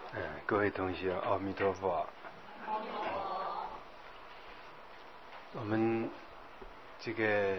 各位同学，阿弥陀佛。我们这个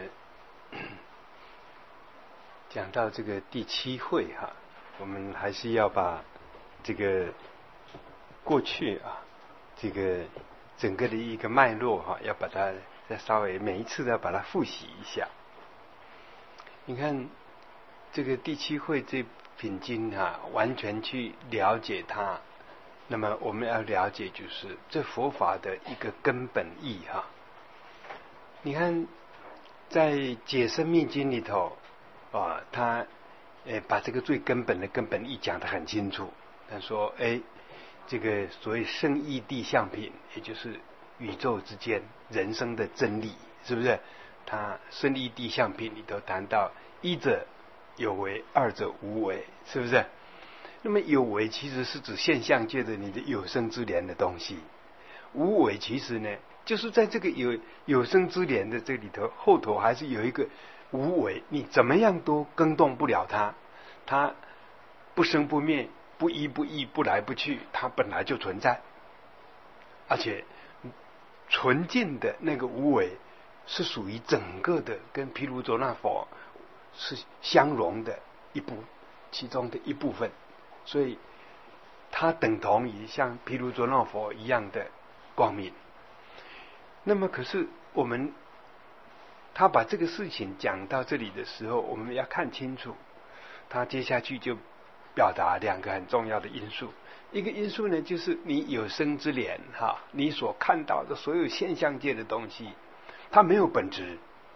讲到这个第7会哈，我们还是要把这个过去这个整个的一个脉络要把它再稍微每一次都要把它复习一下。你看这个第7会这品经完全去了解它，那么我们要了解就是这佛法的一个根本义你看在解深密经里头他把这个最根本的根本义讲得很清楚。他说这个所谓圣义谛相品，也就是宇宙之间人生的真理，是不是？他圣义谛相品里头谈到一者有为，二者无为，是不是？那么有为其实是指现象界的你的有生之年的东西，无为其实呢就是在这个有生之年的这里头后头还是有一个无为，你怎么样都更动不了它，它不生不灭，不依不异，不来不去，它本来就存在，而且纯净的那个无为是属于整个的跟毗卢遮那佛是相融的其中的一部分，所以它等同于像毗卢遮那佛一样的光明。那么可是他把这个事情讲到这里的时候，我们要看清楚，他接下去就表达2个很重要的因素。一个因素呢，就是你有生之年你所看到的所有现象界的东西，它没有本质，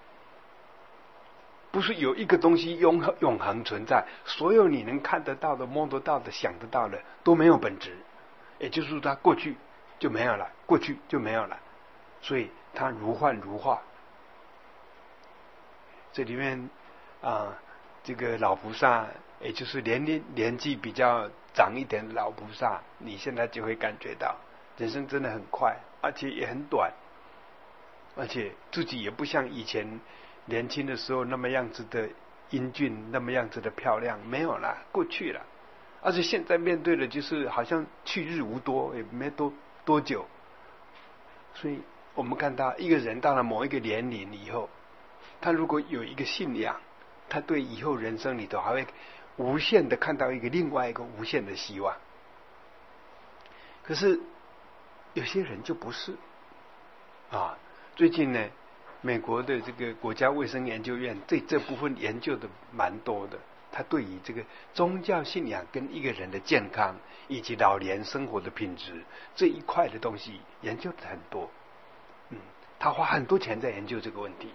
不是有一个东西永恒存在，所有你能看得到的、摸得到的、想得到的都没有本质，也就是说它过去就没有了，过去就没有了，所以它如幻如化。这里面这个老菩萨，也就是年纪比较长一点的老菩萨，你现在就会感觉到人生真的很快，而且也很短，而且自己也不像以前年轻的时候那么样子的英俊，那么样子的漂亮，没有了，过去了。而且现在面对的就是好像去日无多，也没多久。所以我们看到一个人到了某一个年龄以后，他如果有一个信仰，他对以后人生里头还会无限的看到另外一个无限的希望。可是有些人就不是最近呢，美国的这个国家卫生研究院对这部分研究的蛮多的，他对于这个宗教信仰跟一个人的健康以及老年生活的品质这一块的东西研究的很多。他花很多钱在研究这个问题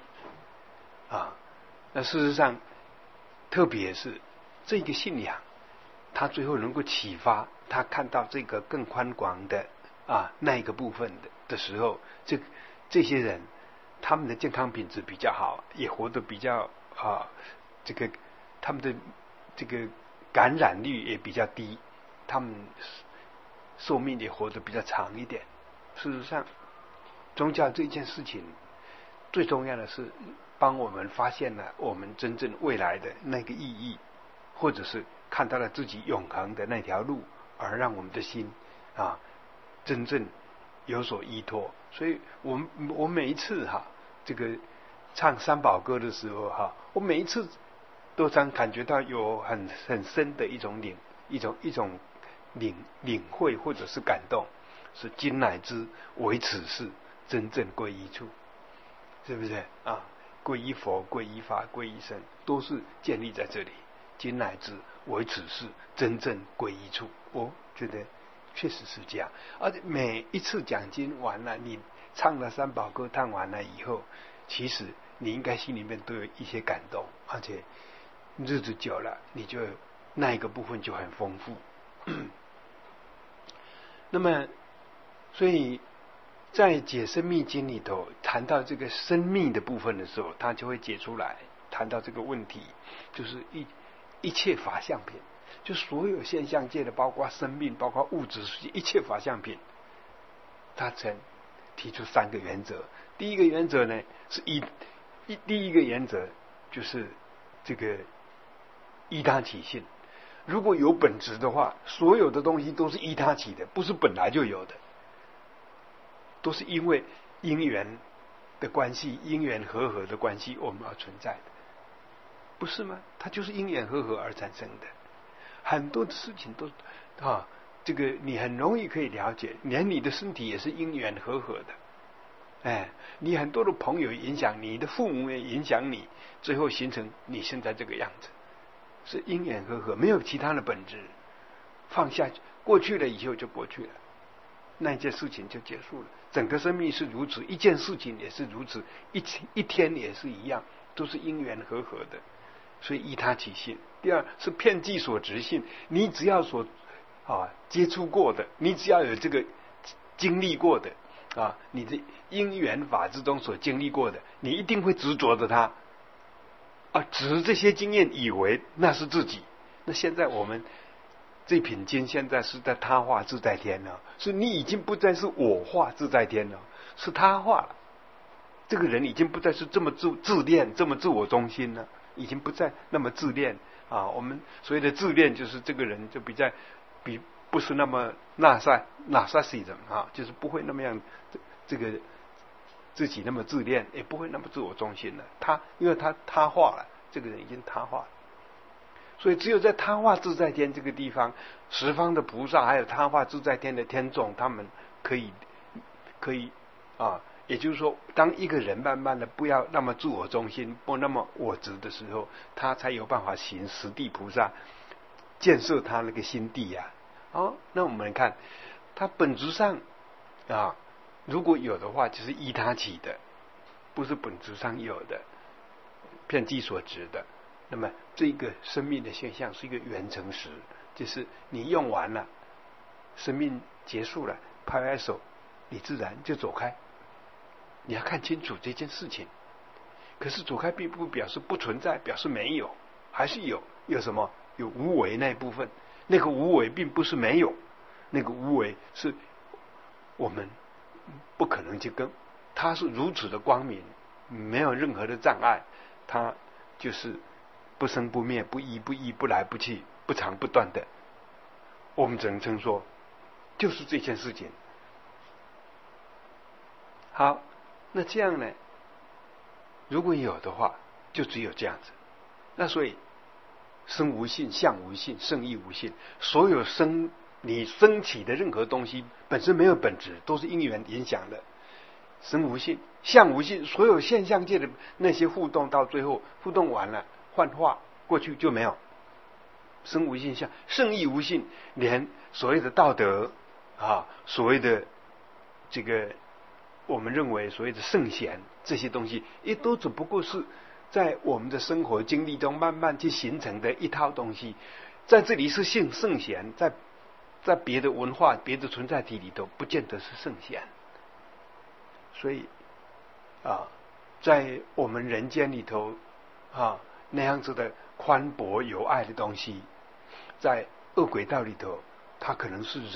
那事实上特别是这个信仰，他最后能够启发他看到这个更宽广的那一个部分的时候，这些人他们的健康品质比较好，也活得比较这个他们的这个感染率也比较低，他们寿命也活得比较长一点。事实上宗教这件事情最重要的是帮我们发现了我们真正未来的那个意义，或者是看到了自己永恒的那条路，而让我们的心真正有所依托。所以我每一次这个唱三宝歌的时候我每一次都常感觉到有很深的一种领会或者是感动，是今乃知唯此是真正归依处，是不是皈依佛、皈依法、皈依僧，都是建立在这里。今乃知唯此是真正归依处，我觉得确实是这样。而且每一次讲经完了，你唱了三宝歌唱完了以后，其实你应该心里面都有一些感动，而且日子久了，你就那一个部分就很丰富。那么所以在解深密经里头谈到这个生命的部分的时候，他就会解出来谈到这个问题，就是一切法相品，就所有现象界的，包括生命，包括物质世界，一切法相品，他曾提出3个原则。第一个原则呢是第一个原则就是这个依他起信。 如果有本质的话，所有的东西都是依他起的，不是本来就有的，都是因为因缘的关系，因缘和合的关系，我们而存在的，不是吗？它就是因缘和合而产生的。很多的事情都这个你很容易可以了解，连你的身体也是因缘和合的。你很多的朋友影响你，的父母也影响你，最后形成你现在这个样子，是因缘和合，没有其他的本质。放下过去了以后就过去了，那一件事情就结束了。整个生命是如此，一件事情也是如此，一天也是一样，都是因缘和合的，所以依他起性。第二是遍计所执性，你只要所接触过的，你只要有这个经历过的你的因缘法之中所经历过的，你一定会执着着它执这些经验，以为那是自己。那现在我们这品经现在是在他化自在天了，是你已经不再是我化自在天了，是他化了。这个人已经不再是这么自恋，这么自我中心了，已经不再那么自恋我们所谓的自恋，就是这个人就比不是那么narcissism就是不会那么样这个自己那么自恋，也不会那么自我中心了。因为他化了，这个人已经他化了。所以只有在他化自在天这个地方，十方的菩萨还有他化自在天的天众，他们可以也就是说，当一个人慢慢的不要那么自我中心，不那么我执的时候，他才有办法行十地菩萨，建设他那个心地那我们看他本质上如果有的话，就是依他起的，不是本质上有的，遍计所执的。那么这个生命的现象是一个缘成实，就是你用完了，生命结束了，拍拍手，你自然就走开。你要看清楚这件事情。可是走开并不表示不存在，表示没有，还是有什么？有无为那一部分。那个无为并不是没有，那个无为是我们不可能去跟，它是如此的光明，没有任何的障碍，它就是不生不灭，不依不异，不来不去，不长不断的。我们只能称说，就是这件事情。好，那这样呢？如果有的话，就只有这样子。那所以，生无性，相无性，圣亦无性。所有你升起的任何东西，本身没有本质，都是因缘影响的。生无性，相无性，所有现象界的那些互动，到最后互动完了，幻化过去就没有。生无性相，圣亦无性，连所谓的道德所谓的这个我们认为所谓的圣贤这些东西，也都只不过是在我们的生活经历中慢慢去形成的一套东西。在这里是圣贤，在别的文化、别的存在体里头，不见得是圣贤。所以在我们人间里头那样子的宽博有爱的东西，在恶鬼道里头，它可能是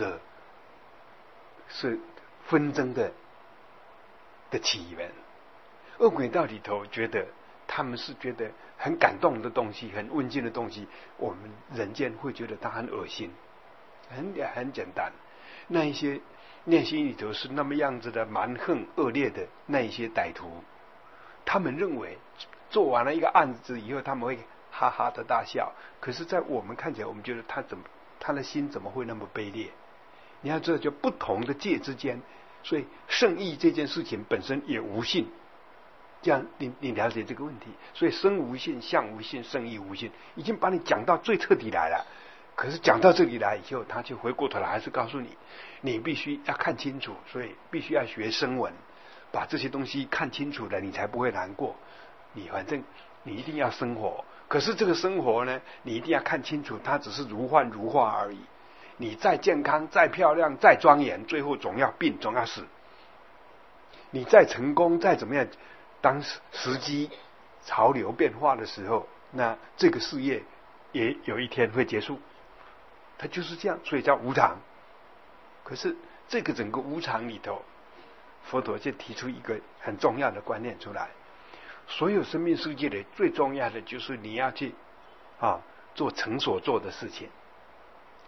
纷争的起源。恶鬼道里头他们是觉得很感动的东西，很温馨的东西，我们人间会觉得它很恶心，很简单。那一些内心里头是那么样子的蛮横恶劣的那一些歹徒，他们认为做完了一个案子以后，他们会哈哈的大笑。可是在我们看起来，我们觉得他的心怎么会那么卑劣？你要知道，就不同的界之间，所以圣义这件事情本身也无性。这样你了解这个问题。所以生无性，相无性，圣义无性，已经把你讲到最彻底来了。可是讲到这里来以后，他就回过头来还是告诉你，你必须要看清楚，所以必须要学声闻，把这些东西看清楚了，你才不会难过。反正你一定要生活，可是这个生活呢，你一定要看清楚，它只是如幻如化而已。你再健康、再漂亮、再庄严，最后总要病，总要死。你再成功、再怎么样，当时机潮流变化的时候，那这个事业也有一天会结束。它就是这样，所以叫无常。可是这个整个无常里头，佛陀就提出一个很重要的观念出来：所有生命世界的最重要的就是你要去做成所做的事情。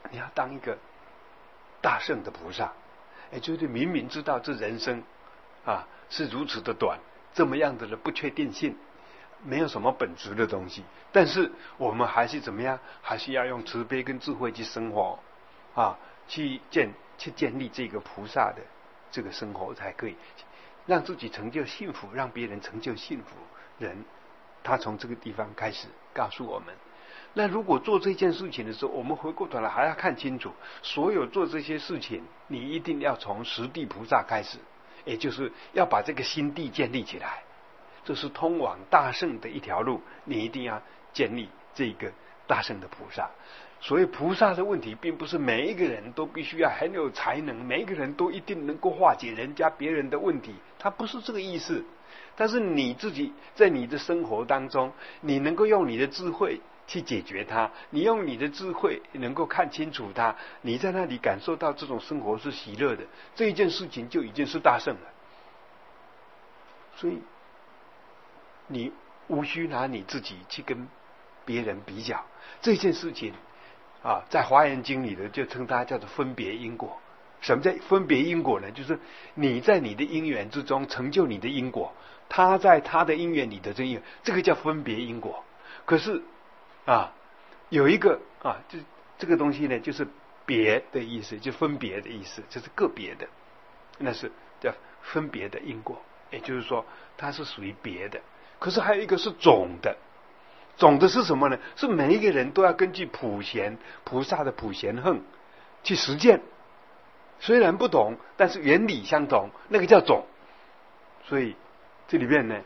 你要当一个大圣的菩萨，就是明明知道这人生啊是如此的短，这么样的不确定性，没有什么本质的东西，但是我们还是怎么样？还是要用慈悲跟智慧去生活啊，去建立这个菩萨的这个生活，才可以让自己成就幸福，让别人成就幸福。人他从这个地方开始告诉我们。那如果做这件事情的时候，我们回过头来还要看清楚，所有做这些事情，你一定要从十地菩萨开始，也就是要把这个心地建立起来。这是通往大圣的一条路，你一定要建立这个大圣的菩萨。所以菩萨的问题，并不是每一个人都必须要很有才能，每一个人都一定能够化解别人的问题，他不是这个意思。但是你自己在你的生活当中，你能够用你的智慧去解决它，你用你的智慧能够看清楚它，你在那里感受到这种生活是喜乐的，这一件事情就已经是大圣了。所以你无需拿你自己去跟别人比较，这件事情在华严经里的就称它叫做分别因果。什么叫分别因果呢？就是你在你的因缘之中成就你的因果，他在他的因缘里的因缘，这个叫分别因果。可是有一个就这个东西呢，就是别的意思，就分别的意思，就是个别的，那是叫分别的因果。也就是说，它是属于别的。可是还有一个是总的，总的是什么呢？是每一个人都要根据普贤菩萨的普贤行去实践。虽然不同，但是原理相同，那个叫总。所以这里面呢，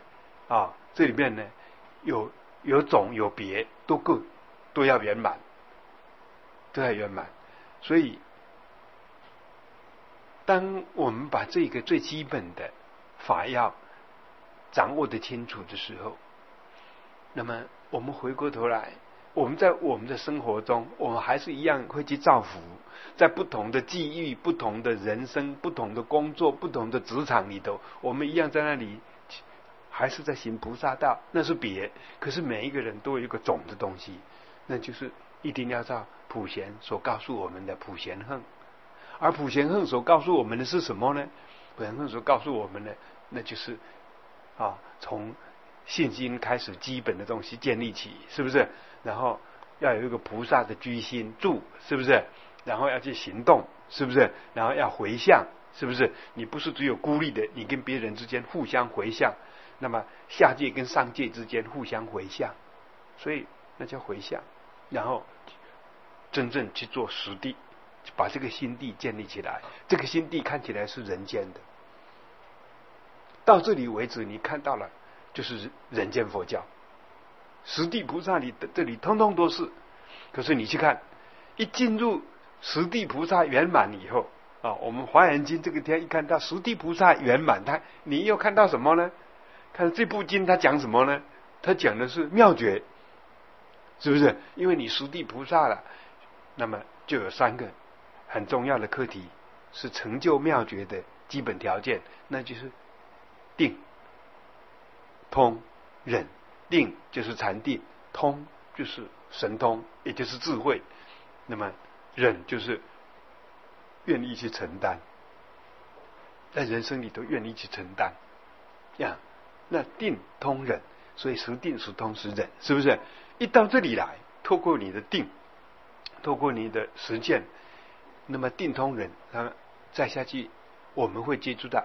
有总有别，都要圆满，都要圆满。所以，当我们把这个最基本的法要掌握得清楚的时候，那么我们回过头来，我们在我们的生活中，我们还是一样会去造福，在不同的际遇、不同的人生、不同的工作、不同的职场里头，我们一样在那里还是在行菩萨道，那是别。可是每一个人都有一个总的东西，那就是一定要照普贤所告诉我们的普贤行。而普贤行所告诉我们的是什么呢？普贤行所告诉我们的，那就是从信心开始，基本的东西建立起，是不是？然后要有一个菩萨的居心住，是不是？然后要去行动，是不是？然后要回向，是不是？你不是只有孤立的，你跟别人之间互相回向，那么下界跟上界之间互相回向，所以那叫回向。然后真正去做实地，把这个心地建立起来。这个心地看起来是人间的，到这里为止，你看到了就是人间佛教。十地菩萨里的这里通通都是。可是你去看，一进入十地菩萨圆满以后我们华严经这个天一看到十地菩萨圆满，你又看到什么呢？看这部经它讲什么呢？它讲的是妙觉，是不是？因为你十地菩萨了，那么就有三个很重要的课题是成就妙觉的基本条件，那就是定、通、忍。定就是禅定，通就是神通，也就是智慧。那么忍就是愿意去承担，在人生里头愿意去承担那定通忍，所以时定时通时忍，是不是？一到这里来，透过你的定，透过你的实践，那么定通忍，再下去我们会接触到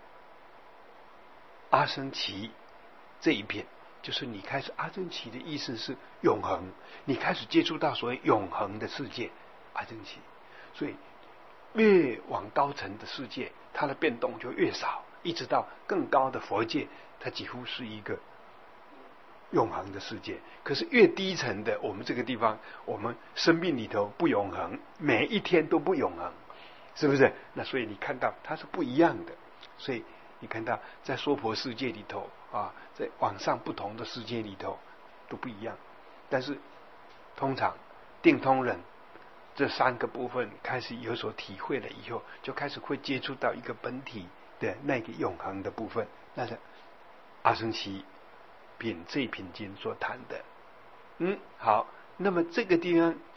阿僧祇这一片。就是你开始阿僧祇的意思是永恒，你开始接触到所谓永恒的世界阿僧祇，所以越往高层的世界，它的变动就越少，一直到更高的佛界，它几乎是一个永恒的世界。可是越低层的，我们这个地方，我们生命里头不永恒，每一天都不永恒，是不是？那所以你看到它是不一样的。所以你看到在娑婆世界里头在往上不同的世界里头都不一样。但是通常定通忍这三个部分开始有所体会了以后，就开始会接触到一个本体的那个永恒的部分，那是阿僧祇品这品经所谈的。好，那么这个地方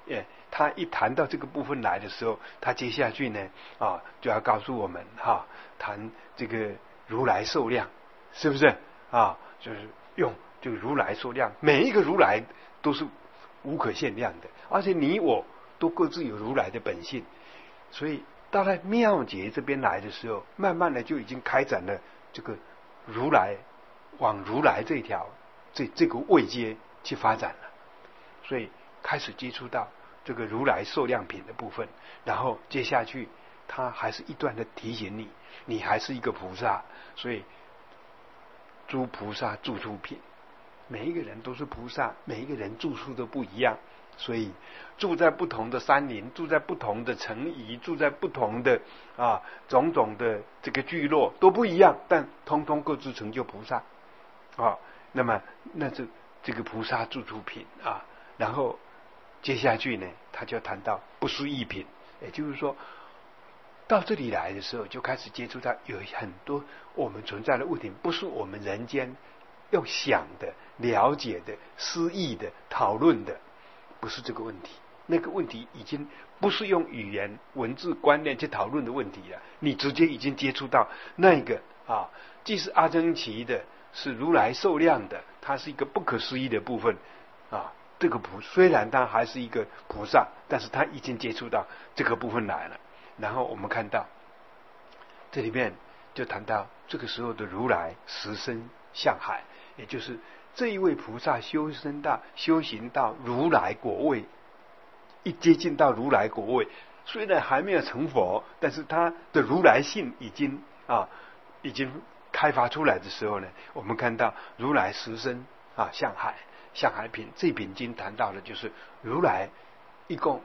他一谈到这个部分来的时候，他接下去呢就要告诉我们谈这个如来寿量，是不是就是用这个如来寿量，每一个如来都是无可限量的，而且你我都各自有如来的本性，所以到了妙觉这边来的时候，慢慢的就已经开展了这个如来往如来这条这个位阶去发展了，所以开始接触到这个如来寿量品的部分，然后接下去他还是一段的提醒你还是一个菩萨，所以诸菩萨住处品，每一个人都是菩萨，每一个人住处都不一样，所以住在不同的山林，住在不同的城邑，住在不同的种种的这个聚落都不一样，但通通各自成就菩萨那么这个菩萨住处品然后接下去呢，他就谈到不思议品，也就是说到这里来的时候，就开始接触到有很多我们存在的问题，不是我们人间要想的、了解的、思议的、讨论的，不是这个问题。那个问题已经不是用语言、文字、观念去讨论的问题了，你直接已经接触到那个既是阿僧祇的，是如来寿量的，它是一个不可思议的部分这个虽然他还是一个菩萨，但是他已经接触到这个部分来了。然后我们看到这里面就谈到这个时候的如来实身向海，也就是这一位菩萨修行到如来果位，一接近到如来果位，虽然还没有成佛，但是他的如来性已经开发出来的时候呢，我们看到如来实身向海品，这品经谈到的就是如来一共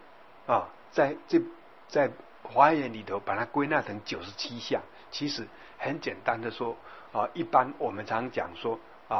在华严里头把它归纳成97项，其实很简单的说一般我们常讲说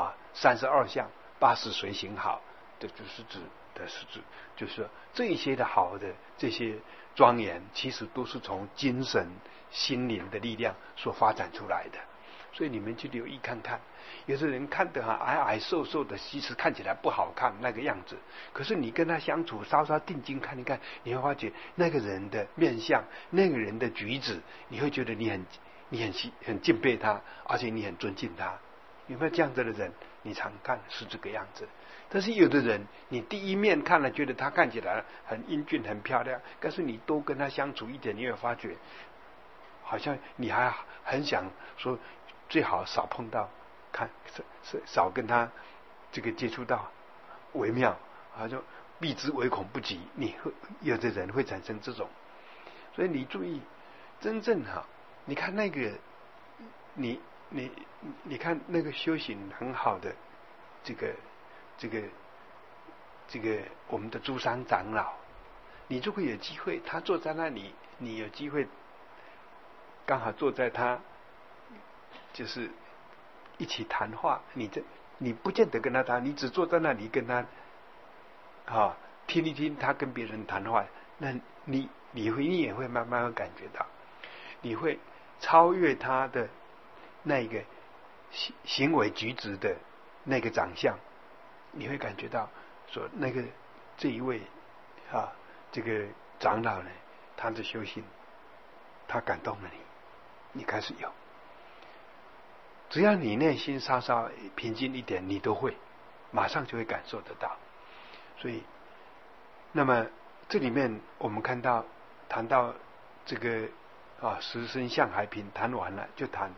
32项80随行好，这就是就是说这一些的好的这些庄严，其实都是从精神心灵的力量所发展出来的。所以你们去留意看看，有的人看得矮矮瘦瘦的，其实看起来不好看那个样子，可是你跟他相处，稍稍定睛看一看，你会发觉那个人的面相，那个人的举止，你会觉得你很敬佩他，而且你很尊敬他。有没有这样子的人？你常看是这个样子。但是有的人，你第一面看了觉得他看起来很英俊很漂亮，但是你多跟他相处一点，你会发觉好像你还很想说最好少碰到，少跟他这个接触到为妙，好像避之唯恐不及。有的人会产生这种，所以你注意，真正你看那个你看那个修行很好的这个我们的诸山长老，你如果有机会，他坐在那里，你有机会刚好坐在他就是一起谈话，你不见得跟他谈，你只坐在那里跟他听一听他跟别人谈话，那你也会慢慢感觉到，你会超越他的那个行为举止的那个长相，你会感觉到说这一位这个长老呢，他的修行他感动了你开始有，只要你内心稍稍平静一点，你都会马上就会感受得到。所以那么这里面我们谈到这个实身向海品谈完了，就谈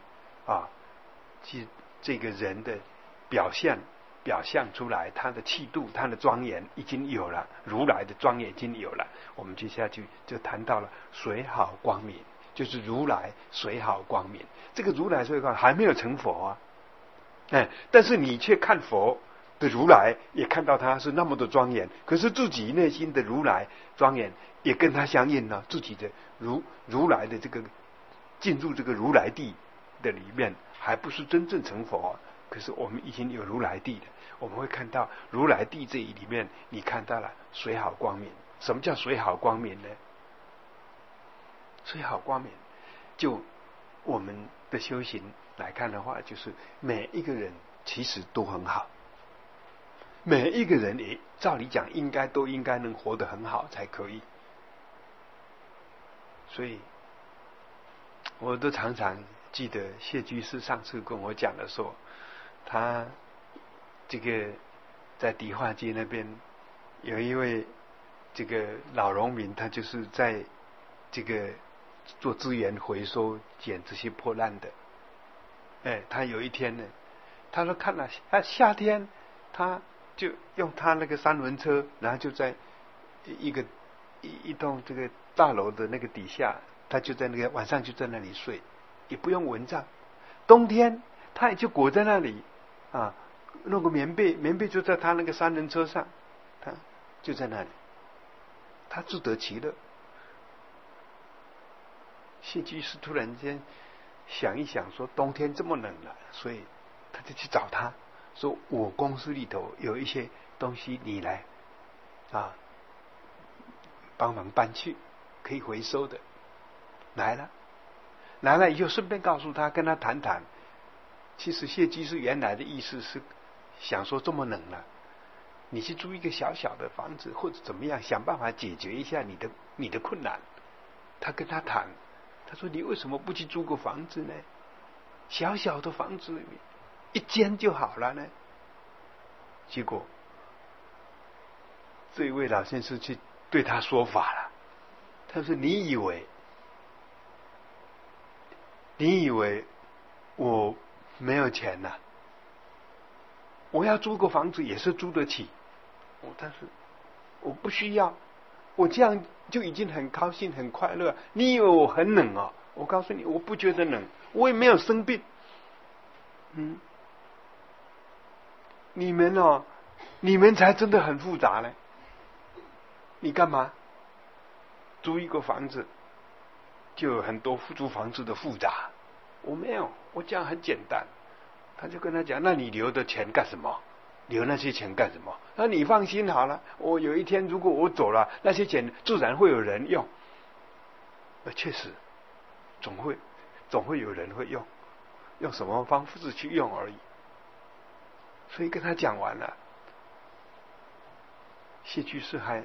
这个人的表象出来，他的气度他的庄严已经有了，如来的庄严已经有了。我们接下去就谈到了水好光明，就是如来水好光明。这个如来水好光明还没有成佛但是你却看佛的如来，也看到他是那么的庄严，可是自己内心的如来庄严也跟他相应了，自己的如来的这个进入这个如来地的里面，还不是真正成佛可是我们已经有如来地了。我们会看到如来地这里面，你看到了水好光明。什么叫水好光明呢？水好光明，就我们的修行来看的话，就是每一个人其实都很好， 每一个人也照理讲都应该能活得很好才可以。所以我都常常记得谢居士上次跟我讲的说，他这个在迪化街那边有一位这个老农民，他就是在这个做资源回收，捡这些破烂的。他有一天呢，他说看了，他夏天他就用他那个三轮车，然后就在一栋这个大楼的那个底下，他就在那个晚上就在那里睡，也不用蚊帐。冬天他也就裹在那里啊，弄个棉被就在他那个三轮车上，他就在那里，他自得其乐。谢居士突然间想一想，说冬天这么冷了，所以他就去找他，说我公司里头有一些东西，你来帮忙搬去，可以回收的。来了以后顺便告诉他，跟他谈谈。其实谢居士原来的意思是想说，这么冷了，你去租一个小小的房子，或者怎么样，想办法解决一下你的困难。他跟他谈，他说你为什么不去租个房子呢？小小的房子一间就好了呢。结果这一位老先生去对他说法了，他说你以为我没有钱呐？我要租个房子也是租得起，但是我不需要，我这样就已经很高兴很快乐。你以为我很冷啊？我告诉你，我不觉得冷，我也没有生病。你们才真的很复杂呢。你干嘛租一个房子就有很多租房子的复杂？我没有，我这样很简单。他就跟他讲，那你留的钱干什么？留那些钱干什么？那你放心好了，我有一天如果我走了，那些钱自然会有人用。确实总会有人会用什么方式去用而已。所以跟他讲完了，谢居士还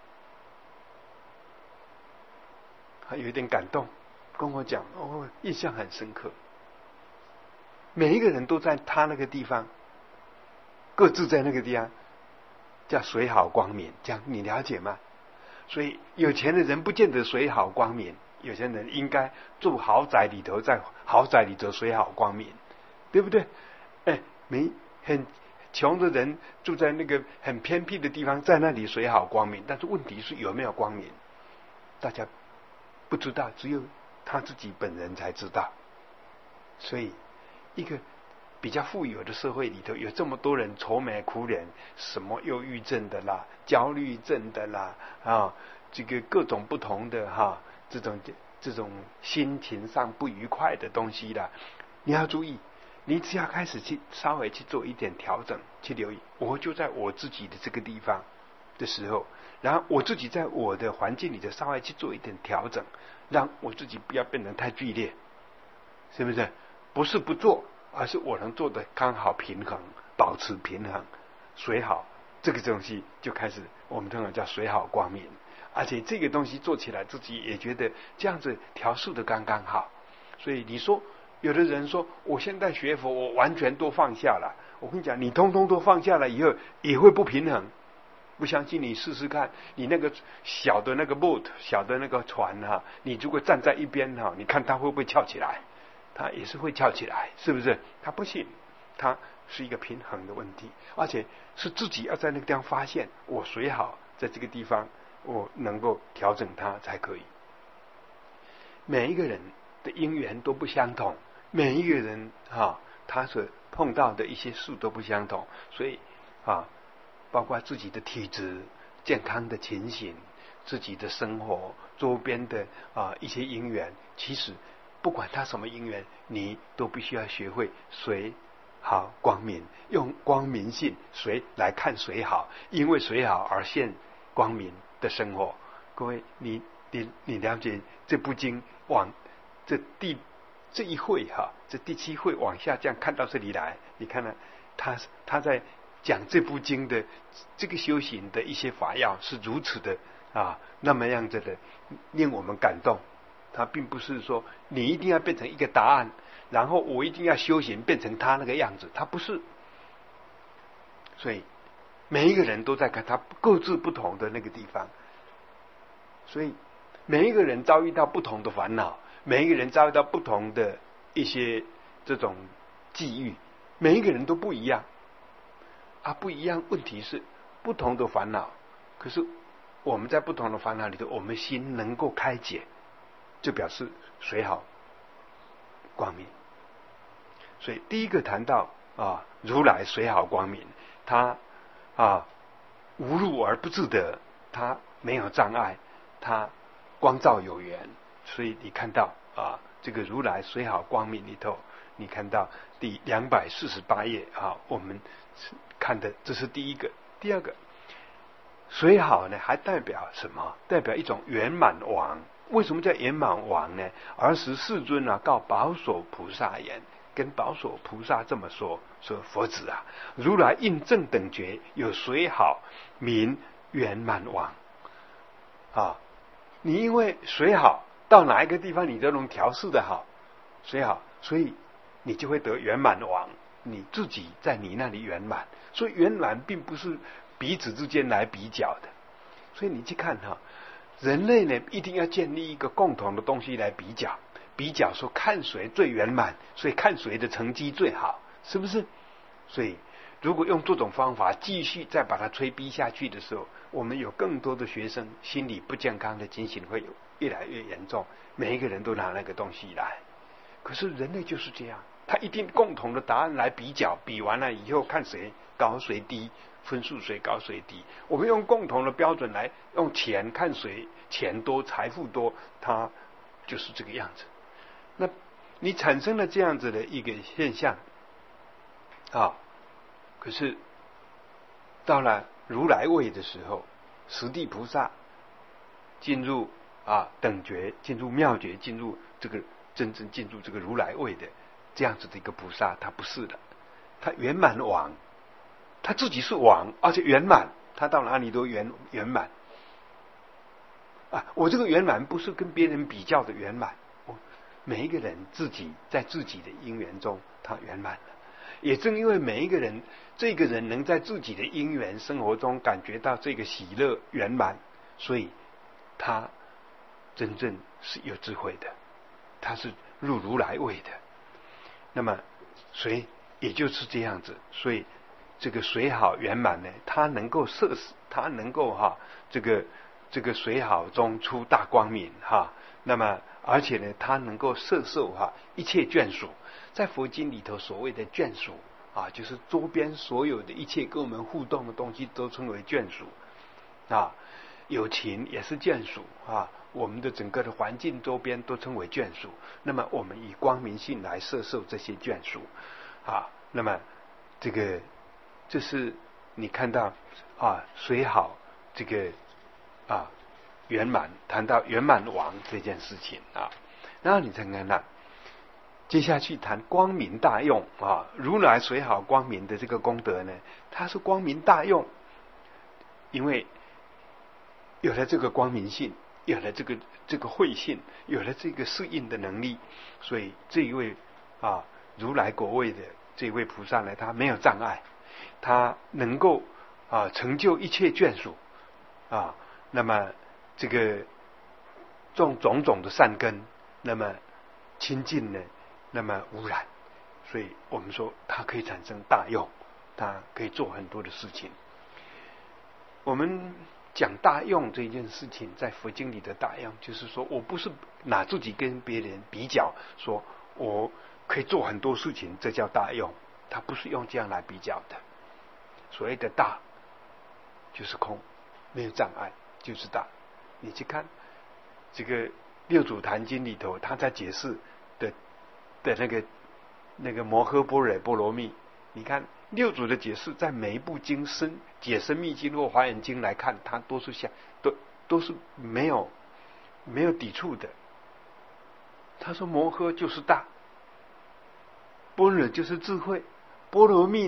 有一点感动，跟我讲，印象很深刻。每一个人都在他那个地方，各自在那个地方叫水好光明，这样你了解吗？所以有钱的人不见得水好光明，有钱人应该住豪宅里头，在豪宅里头水好光明，对不对？很穷的人住在那个很偏僻的地方，在那里水好光明，但是问题是有没有光明，大家不知道，只有他自己本人才知道。所以一个比较富有的社会里头，有这么多人愁眉苦脸，什么忧郁症的啦，焦虑症的啦，这个各种不同的这种心情上不愉快的东西啦，你要注意，你只要开始去稍微去做一点调整，去留意，我就在我自己的这个地方的时候，然后我自己在我的环境里头稍微去做一点调整，让我自己不要变得太剧烈，是不是？不是不做，而是我能做的刚好平衡，保持平衡，水好，这个东西就开始我们通常叫水好光明。而且这个东西做起来自己也觉得这样子调试的刚刚好。所以你说有的人说我现在学佛我完全都放下了，我跟你讲，你通通都放下了以后也会不平衡。不相信你试试看，你那个小的那个 boat 小的那个船你如果站在一边你看它会不会翘起来？它也是会翘起来，是不是？它不行，它是一个平衡的问题，而且是自己要在那个地方发现我水好，在这个地方我能够调整它才可以。每一个人的因缘都不相同，每一个人他所碰到的一些事都不相同，所以包括自己的体质、健康的情形、自己的生活周边的一些因缘，其实不管他什么因缘，你都必须要学会水好光明，用光明性水来看水好，因为水好而现光明的生活。各位，你了解这部经往这一会这第7会往下这样看到这里来，你看呢，他在讲这部经的这个修行的一些法要是如此的那么样子的令我们感动。他并不是说你一定要变成一个答案，然后我一定要修行变成他那个样子，他不是。所以每一个人都在看他各自不同的那个地方，所以每一个人遭遇到不同的烦恼，每一个人遭遇到不同的一些这种际遇，每一个人都不一样不一样。问题是不同的烦恼，可是我们在不同的烦恼里头，我们心能够开解，就表示谁好光明。所以第一个谈到如来谁好光明，他无入而不自得，他没有障碍，他光照有缘。所以你看到这个如来谁好光明里头，你看到第248页我们看的这是第一个。第二个，谁好呢，还代表什么？代表一种圆满王。为什么叫圆满王呢？儿时世尊告宝所菩萨言，跟宝所菩萨这么说佛子如来应正等觉，有谁好名圆满王你因为谁好，到哪一个地方你都能调试的好，谁好，所以你就会得圆满王。你自己在你那里圆满，所以圆满并不是彼此之间来比较的。所以你去看人类呢一定要建立一个共同的东西来比较说看谁最圆满，所以看谁的成绩最好，是不是？所以如果用这种方法继续再把它催逼下去的时候，我们有更多的学生心理不健康的情形会越来越严重，每一个人都拿那个东西来。可是人类就是这样，他一定共同的答案来比较，比完了以后看谁高谁低，分数谁高谁低。我们用共同的标准来用钱看谁钱多财富多，他就是这个样子。那你产生了这样子的一个现象可是到了如来位的时候，十地菩萨进入等觉，进入妙觉，进入这个真正进入这个如来位的这样子的一个菩萨，他不是的，他圆满王，他自己是王，而且圆满，他到哪里都圆满我这个圆满不是跟别人比较的圆满，每一个人自己在自己的因缘中他圆满了。也正因为每一个人，这个人能在自己的因缘生活中感觉到这个喜乐圆满，所以他真正是有智慧的，他是入如来位的。那么谁也就是这样子，所以这个谁好圆满呢？他能够他能够这个谁好中出大光明那么而且呢，他能够摄受一切眷属。在佛经里头所谓的眷属就是周边所有的一切跟我们互动的东西都称为眷属友情也是眷属我们的整个的环境周边都称为眷属。那么我们以光明性来摄受这些眷属那么这是你看到谁好这个圆满，谈到圆满王这件事情然后你再看看接下去谈光明大用如来谁好光明的这个功德呢，它是光明大用，因为有了这个光明性，有了这个慧性，有了这个适应的能力，所以这一位如来国位的这一位菩萨呢，他没有障碍，他能够成就一切眷属那么这个种种的善根，那么清净呢，那么污染，所以我们说它可以产生大用，它可以做很多的事情。我们讲大用这件事情，在佛经里的大用，就是说我不是拿自己跟别人比较，说我可以做很多事情，这叫大用，它不是用这样来比较的。所谓的大就是空，没有障碍就是大。你去看这个六祖坛经里头，他在解释的那个摩诃般若波罗蜜，你看六祖的解释，在每一部经解深密经或华严经来看，它都是都是没有抵触的。他说摩诃就是大，般若就是智慧，波罗蜜呢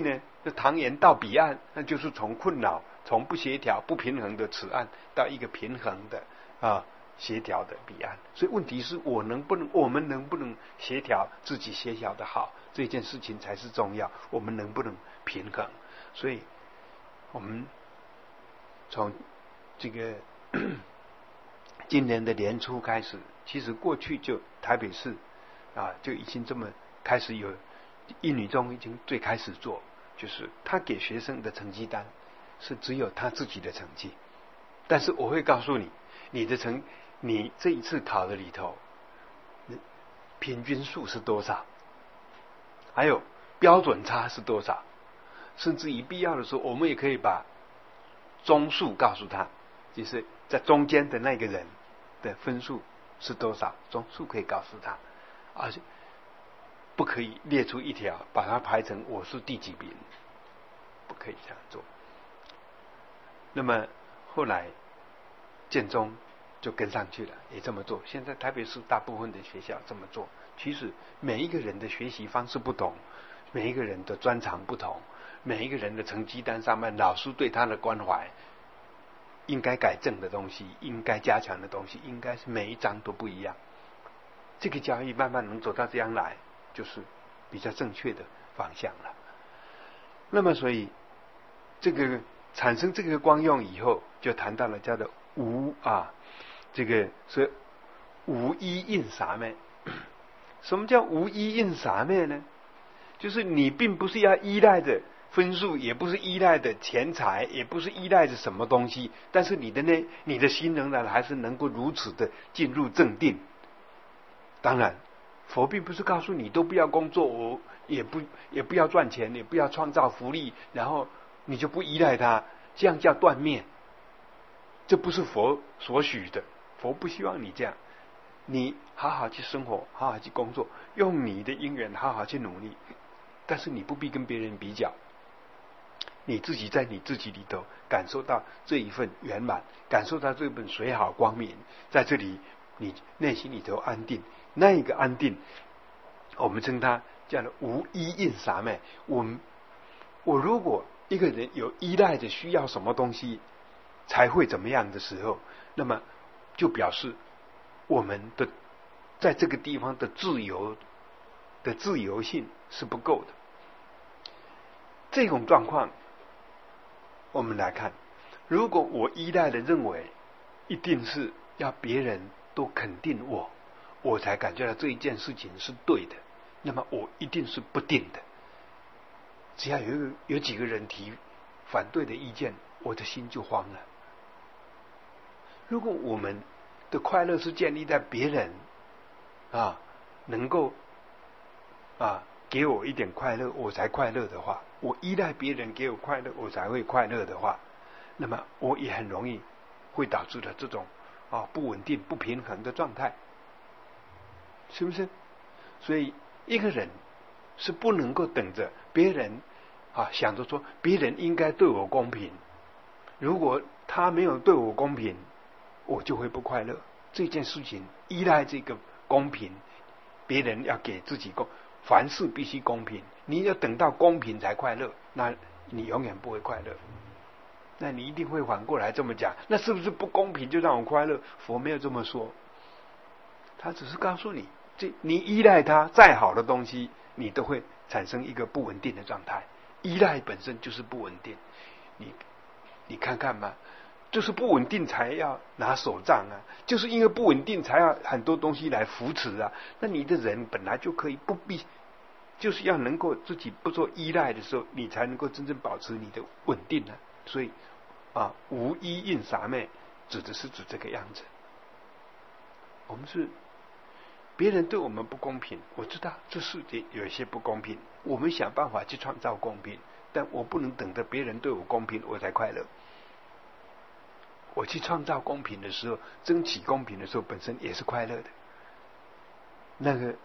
这唐言到彼岸，那就是从困扰、从不协调、不平衡的此岸到一个平衡的协调的彼岸。所以问题是我们能不能协调自己协调的好，这件事情才是重要。我们能不能平衡？所以我们从这个今年的年初开始，其实过去就台北市就已经这么开始有一女中已经最开始做，就是他给学生的成绩单是只有他自己的成绩，但是我会告诉你，你这一次考的里头平均数是多少，还有标准差是多少，甚至于必要的时候，我们也可以把中数告诉他，就是在中间的那个人的分数是多少，中数可以告诉他，而且不可以列出一条把它排成我是第几名，不可以这样做。那么后来建中就跟上去了，也这么做。现在台北市大部分的学校这么做。其实每一个人的学习方式不同，每一个人的专长不同，每一个人的成绩单上面老师对他的关怀，应该改正的东西，应该加强的东西，应该是每一章都不一样。这个教育慢慢能走到这样来，就是比较正确的方向了。那么所以这个产生这个光用以后，就谈到了叫做这个是无一印啥妹。什么叫无一印啥妹呢？就是你并不是要依赖着分数，也不是依赖着钱财，也不是依赖着什么东西，但是你的心仍然还是能够如此的进入正定。当然佛并不是告诉你都不要工作，也不要赚钱，也不要创造福利，然后你就不依赖它，这样叫断灭。这不是佛所许的，佛不希望你这样。你好好去生活，好好去工作，用你的因缘好好去努力，但是你不必跟别人比较，你自己在你自己里头感受到这一份圆满，感受到这份水好光明，在这里你内心里头安定，那一个安定我们称它叫做无依印啥妹。我如果一个人有依赖着需要什么东西才会怎么样的时候，那么就表示我们的在这个地方的自由性是不够的。这种状况我们来看，如果我依赖的认为一定是要别人都肯定我才感觉到这一件事情是对的，那么我一定是不定的。只要有几个人提反对的意见，我的心就慌了。如果我们的快乐是建立在别人能够给我一点快乐我才快乐的话，我依赖别人给我快乐我才会快乐的话，那么我也很容易会导致了这种不稳定不平衡的状态，是不是？所以一个人是不能够等着别人想着说别人应该对我公平，如果他没有对我公平，我就会不快乐。这件事情依赖这个公平，别人要给自己凡事必须公平，你要等到公平才快乐，那你永远不会快乐。那你一定会反过来这么讲，那是不是不公平就让我快乐？佛没有这么说，他只是告诉你，你依赖他再好的东西，你都会产生一个不稳定的状态。依赖本身就是不稳定，你看看嘛，就是不稳定才要拿手杖啊，就是因为不稳定才要很多东西来扶持啊。那你的人本来就可以不必，就是要能够自己不做依赖的时候，你才能够真正保持你的稳定啊。所以无依印啥妹指的是指这个样子。我们是别人对我们不公平，我知道这世界有一些不公平，我们想办法去创造公平，但我不能等着别人对我公平我才快乐。我去创造公平的时候，争取公平的时候，本身也是快乐的。那个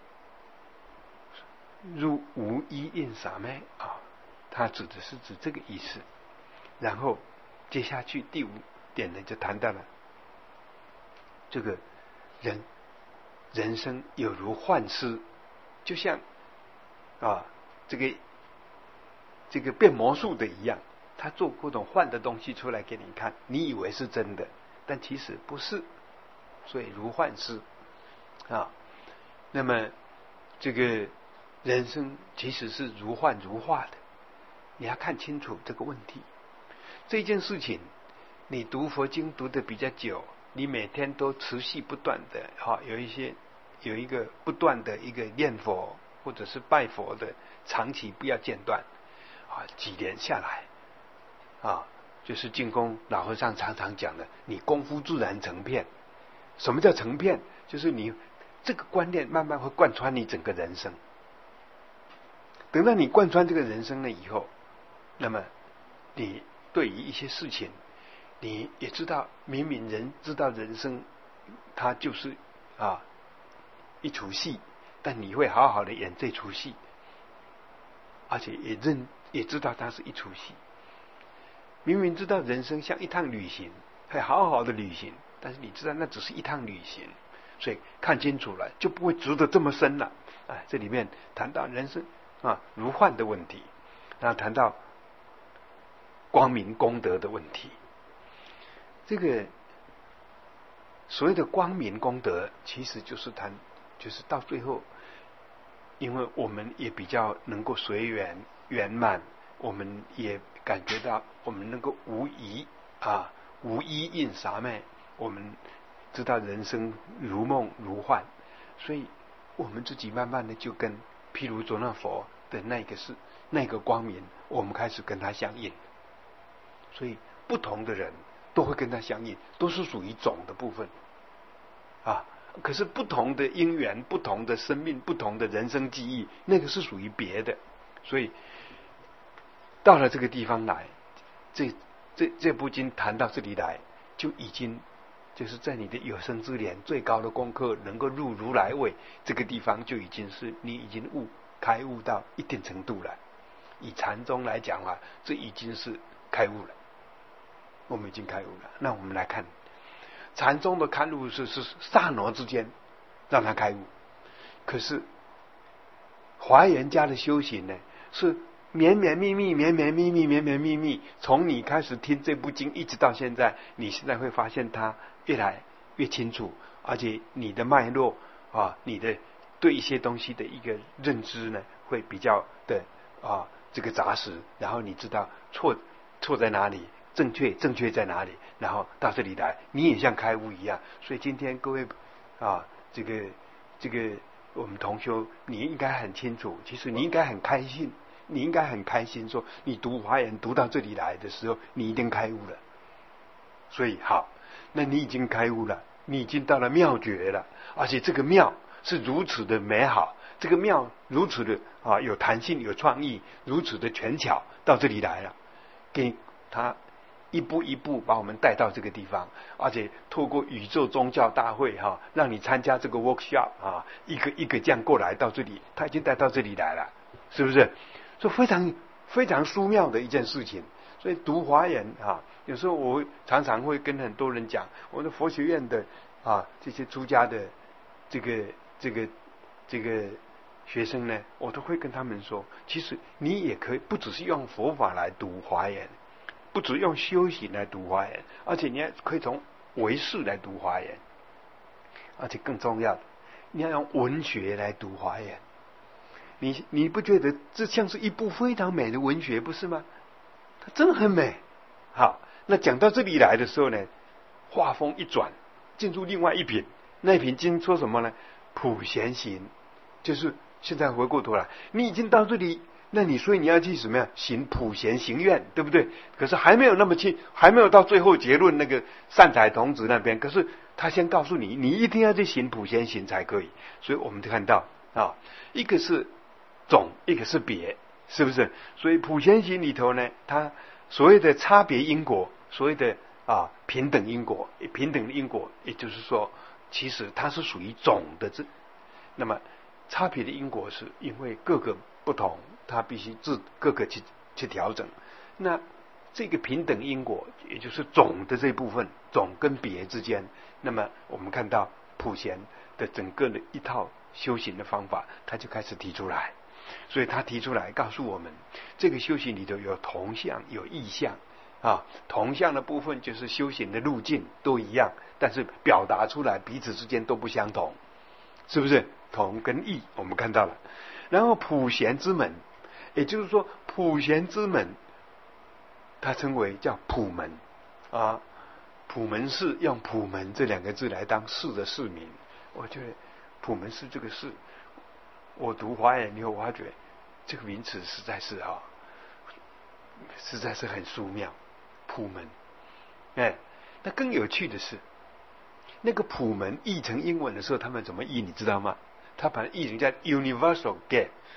入无依印啥妹它指的是指这个意思。然后接下去第5点呢，就谈到了这个人生有如幻师，就像这个这个变魔术的一样，他做各种幻的东西出来给你看，你以为是真的，但其实不是，所以如幻师啊。那么这个人生其实是如幻如化的，你要看清楚这个问题。这件事情，你读佛经读得比较久，你每天都持续不断的有一个不断的一个念佛或者是拜佛的，长期不要间断啊，几年下来啊，就是净空老和尚常常讲的，你功夫自然成片。什么叫成片？就是你这个观念慢慢会贯穿你整个人生。等到你贯穿这个人生了以后，那么你对于一些事情，你也知道，明明人知道人生它就是一出戏，但你会好好的演这出戏，而且也知道它是一出戏。明明知道人生像一趟旅行，会好好的旅行，但是你知道那只是一趟旅行，所以看清楚了就不会执得这么深了。这里面谈到人生如幻的问题，然后谈到光明功德的问题。这个所谓的光明功德，其实就是到最后，因为我们也比较能够随缘圆满，我们也感觉到我们能够无疑应啥咩，我们知道人生如梦如幻，所以我们自己慢慢的就跟譬如说那佛的那个光明，我们开始跟他相应。所以不同的人都会跟他相应，都是属于种的部分可是不同的因缘、不同的生命、不同的人生记忆，那个是属于别的。所以到了这个地方来，这部经谈到这里来，就已经就是在你的有生之年最高的功课，能够入如来位，这个地方就已经是你已经开悟到一定程度了。以禅宗来讲这已经是开悟了，我们已经开悟了。那我们来看禅宗的开悟是刹那之间让他开悟，可是华严家的修行呢，是绵绵密密，从你开始听这部经一直到现在，你现在会发现它越来越清楚，而且你的脉络你的对一些东西的一个认知呢，会比较的这个扎实，然后你知道错在哪里，正确在哪里，然后到这里来，你也像开悟一样。所以今天各位这个我们同修，你应该很清楚，其实你应该很开心，你应该很开心，说你读华严读到这里来的时候，你已经开悟了。所以好，那你已经开悟了，你已经到了妙觉了，而且这个妙是如此的美好，这个妙如此的有弹性有创意，如此的权巧，到这里来了，给他一步一步把我们带到这个地方，而且透过宇宙宗教大会让你参加这个 workshop 一个一个这样过来到这里，他已经带到这里来了，是不是？所以非常非常殊妙的一件事情。所以读华严有时候我常常会跟很多人讲，我的佛学院的这些出家的这个学生呢，我都会跟他们说，其实你也可以不只是用佛法来读华严，不只用修行来读华严，而且你也可以从唯识来读华严，而且更重要的，你要用文学来读华严。你不觉得这像是一部非常美的文学，不是吗？它真的很美。好，那讲到这里来的时候呢，画风一转，进入另外一品。那一品经说什么呢？普贤行，就是现在回过头来，你已经到这里，那所以你要去什么呀？行普贤行愿，对不对？可是还没有那么清，还没有到最后结论那个善财童子那边。可是他先告诉你，你一定要去行普贤行才可以。所以我们就看到一个是种，一个是别，是不是？所以普贤行里头呢，它所谓的差别因果，所谓的平等因果，平等的因果，也就是说，其实它是属于种的那么差别的因果是因为各个不同，它必须各个去调整。那这个平等因果，也就是种的这部分，种跟别之间，那么我们看到普贤的整个的一套修行的方法，他就开始提出来。 所以他提出来告诉我们，这个修行里头有同相有异相啊。同相的部分就是修行的路径都一样，但是表达出来彼此之间都不相同，是不是？同跟异我们看到了。然后普贤之门，也就是说普贤之门它称为叫普门啊。普门寺用普门这两个字来当寺的寺名，我觉得普门寺这个寺，我读华严以后，我发觉这个名词实在是实在是很殊妙。普门，那更有趣的是，那个普门译成英文的时候，他们怎么译你知道吗？他把它译成叫 universal gate，